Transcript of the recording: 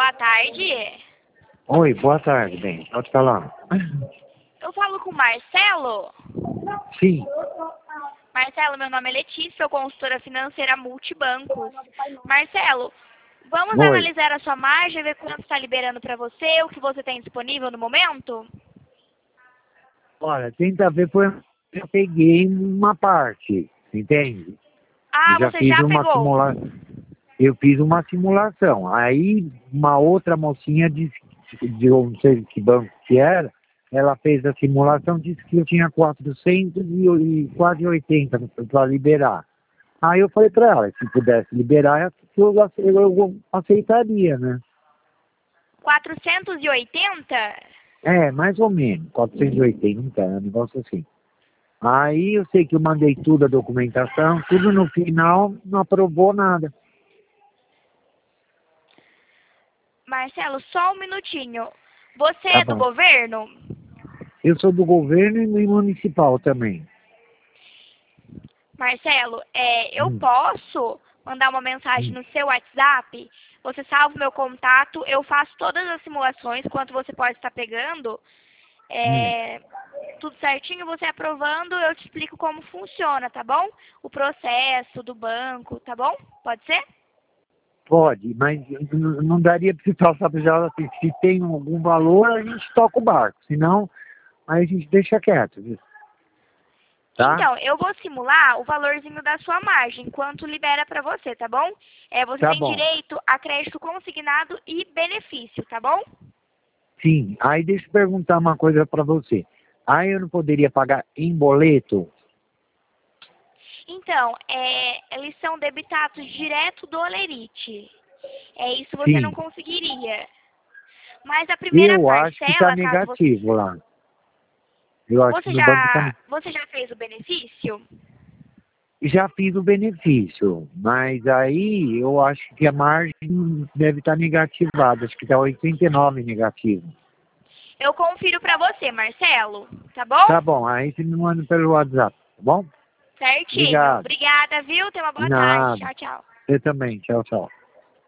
boa tarde. Oi, boa tarde, bem. Pode falar. Eu falo com o Marcelo. Sim. Marcelo, meu nome é Letícia, sou consultora financeira multibancos. Marcelo, vamos Oi. analisar a sua margem, ver quanto está liberando para você, o que você tem disponível no momento? Olha, tenta ver, eu peguei uma parte, entende? Ah, Eu já você fiz já uma pegou. Eu fiz uma simulação. Aí uma outra mocinha disse, eu não sei que banco que era, ela fez a simulação, disse que eu tinha 400 e quase 80 para liberar. Aí eu falei para ela, se pudesse liberar, eu aceitaria, né? 480? É, mais ou menos, 480, um negócio assim. Aí eu sei que eu mandei tudo, a documentação, tudo no final, não aprovou nada. Marcelo, só um minutinho. Você Tá é do bom. governo? Eu sou do governo e municipal também. Marcelo, eu Hum, posso mandar uma mensagem hum, no seu WhatsApp? Você salva o meu contato, eu faço todas as simulações, quanto você pode estar pegando. hum. Tudo certinho, você aprovando, eu te explico como funciona, tá bom? O processo do banco, tá bom? Pode ser? Pode, mas não daria para você passar para ela assim, se tem algum valor, a gente toca o barco, senão aí a gente deixa quieto, viu? Tá? Então, eu vou simular o valorzinho da sua margem, quanto libera pra você, tá bom? Você Tá tem bom. direito a crédito consignado e benefício, tá bom? Sim, aí deixa eu perguntar uma coisa para você. Aí eu não poderia pagar em boleto? Então, eles são debitados direto do Olerite. Isso você não Sim. conseguiria. Mas a primeira Eu acho que está parcela, caso você... negativo lá. Eu acho que Você no banco está. você já fez o benefício? Já fiz o benefício, mas aí eu acho que a margem deve estar negativada. Acho que está 89 negativo. Eu confiro pra você, Marcelo, tá bom? Tá bom, aí você me manda pelo WhatsApp, tá bom? Certinho. Obrigado. Obrigada, viu? Tenha uma De boa tarde. nada. Tchau, tchau. Você também. Tchau, tchau.